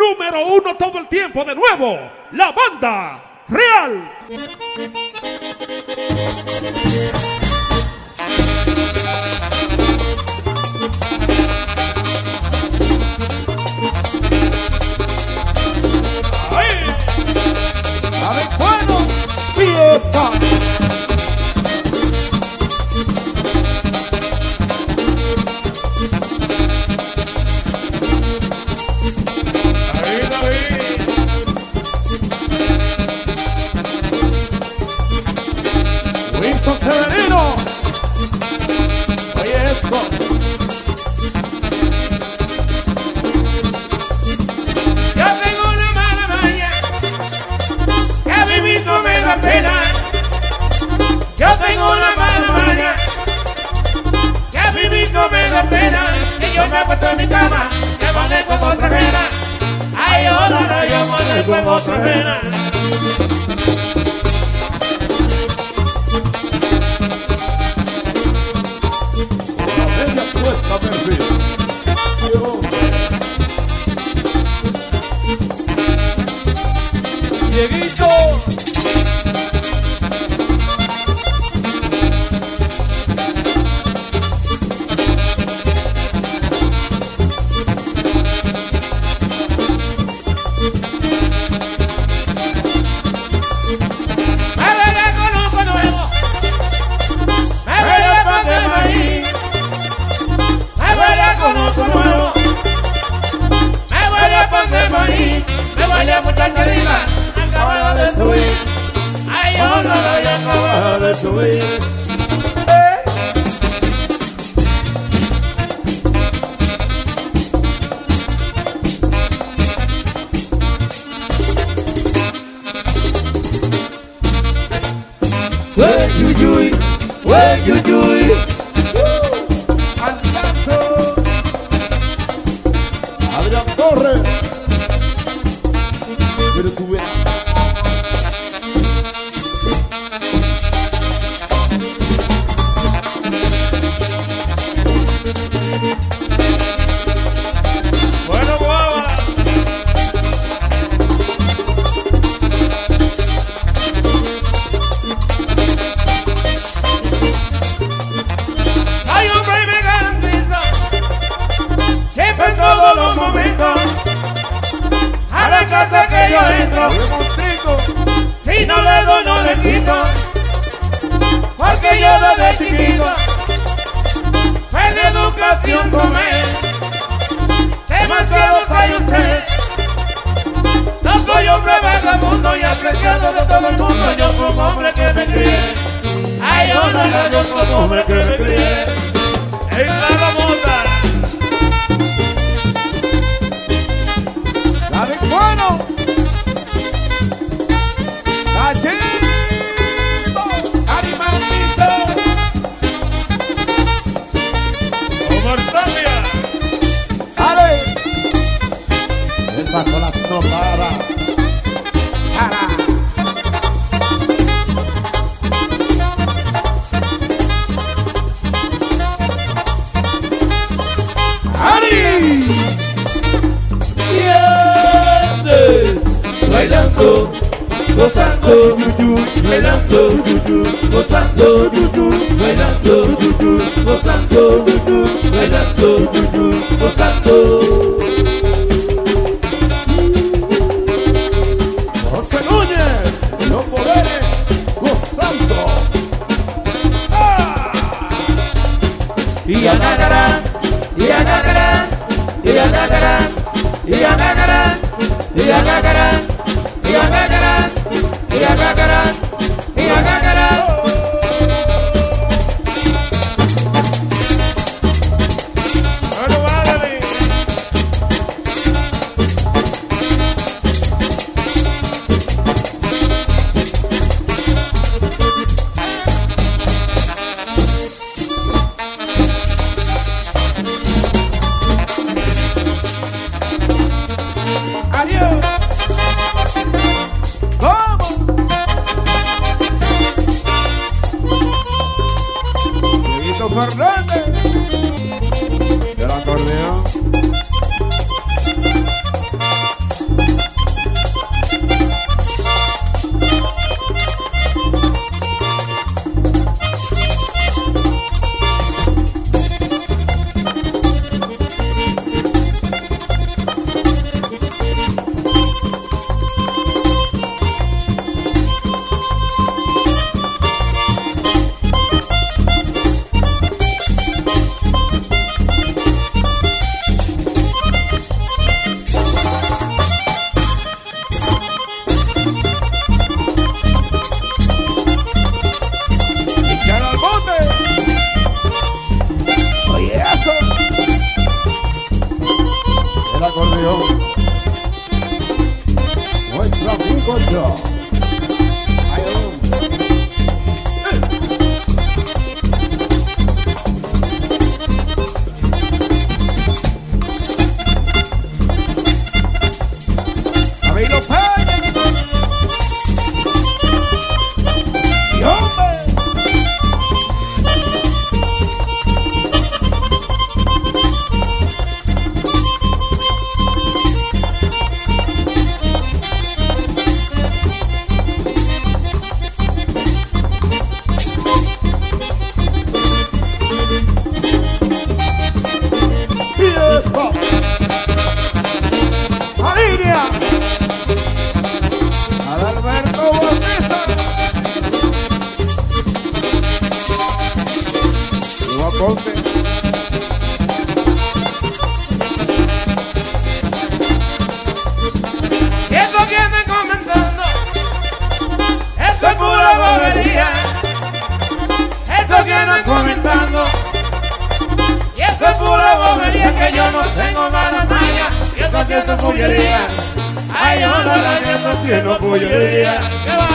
número 1 todo el tiempo de nuevo, la Banda Real. ¡Ay! A ver, bueno, fiesta. Severino, oye eso. Yo tengo una mala maña, que a vivir no me da pena. Yo tengo una mala maña, que a vivir no me da pena. Que yo me acuesto en mi cama, que amanezco en otra ajena. Ay, hola, yo amanezco en otra ajena. Dieguito. Me vaya muchacha linda, acabado de subir. Ay, yo no lo he acabado de subir. Wey, yuyuy. Al canto. Adrián Torres. Pero tú ves. Bueno, guava. Hay hombre y me garantiza, siempre en todos los momentos, a la casa que yo entro, si no le doy no le quito, porque yo desde chiquito fue la educación con él. Demasiado sabe usted, no soy hombre vagabundo y apreciado de todo el mundo. Yo como hombre que me crié, ay, yo no, yo como hombre que me crié en la mota. La de bueno. Gallito. Animalito. Omar Tapia. Dale. Esas son las tomadas. ¡Ari! Bailando, gozando, bailando, gozando, bailando, gozando, bailando, gozando. José Núñez, los poderes, gozando. Y anagarán, y anagarán, y anagarán, y anagarán, y anagarán, y anagarán, y anagarán, y anagarán. Bueno, vale. Adiós. Vamos. Dieguito Fernández. Del acordeón. haciendo pollería. Ay, yo no la ando haciendo pollería. ¿Qué va?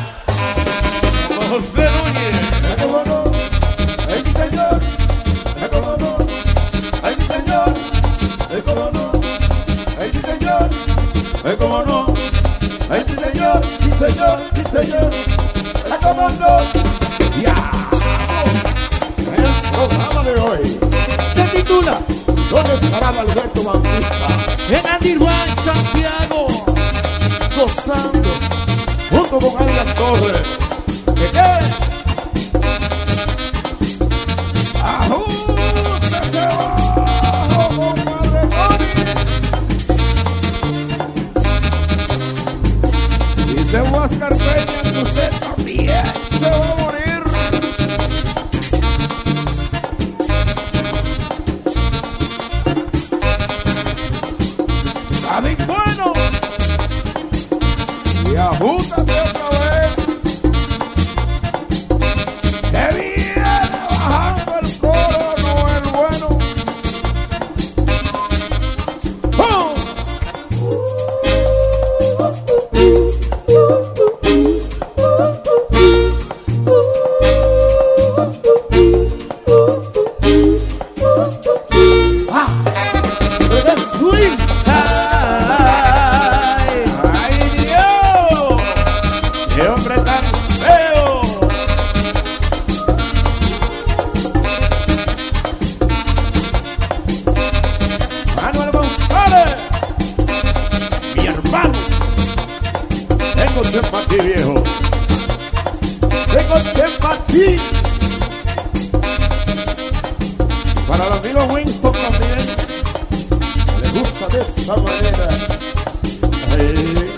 José Núñez. ¿Cómo no? ¡Ay, mi señor! ¿Cómo no? ¡Ay, mi señor! ¿Cómo no? ¡Ay, mi señor! ¿Cómo no? ¡Ay, mi señor! ¡Mi señor! ¡Mi señor! ¿Cómo no? ¡Ya! El programa de hoy Se titula ¿Dónde estará Alberto Bautista? En Andirwan, Santiago, gozando. Junto con Alias Torres. ¿De qué? ¡Ajústese abajo, compadre Tony! Dice Huáscar Peña que usted también se va a morir. David Bueno. Y ajústate otra vez. Que viene bajando el coro, no el bueno. ¡Oh! ¡Ah! ¡Eres swing! ¡Ay, Dios! ¡Qué hombre tan feo! Manuel González, mi hermano. Tengo sed para ti, viejo. Tengo sed para ti. Para el amigo Winston también. Le gusta de esa manera. Ay.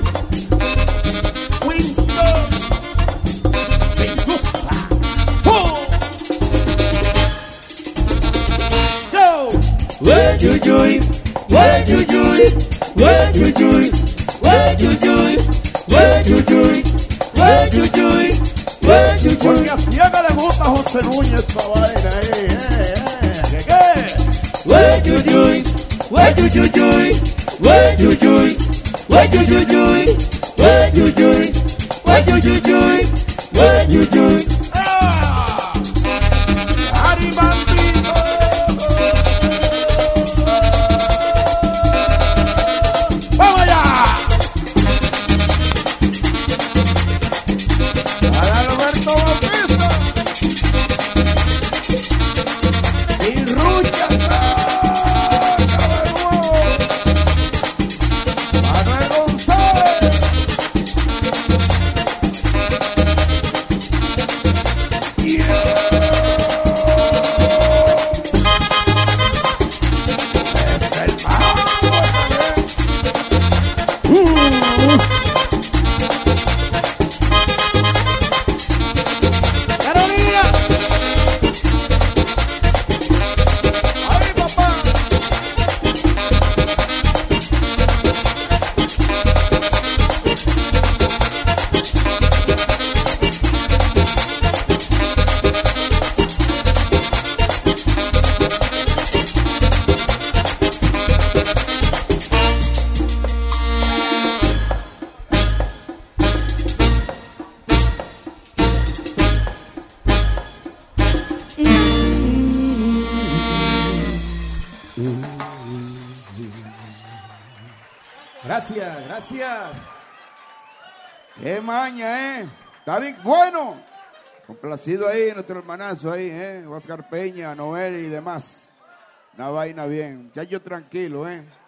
Winston. Me gusta. ¡Oh! Go. Where you join? Where you join? Where you join? Where you join? Where you join? Where you join? Where you join? Porque a Ciega le gusta a José Núñez esa vaina. ¿Qué qué? Where you join? Where you join? Where you join? Where you join? Where you join? Where you join? Where you join? ¡Ah! ¡Ari Bandito! ¡Vamos allá! ¡Para Alberto Bautista! ¡Y Rucha! ¡Manuel González! Carolina, ¡Ay, papá! Gracias, gracias. Qué maña, David Bueno. Complacido ahí, nuestro hermanazo ahí, Oscar Peña, Noel y demás. Una vaina bien. Muchacho tranquilo,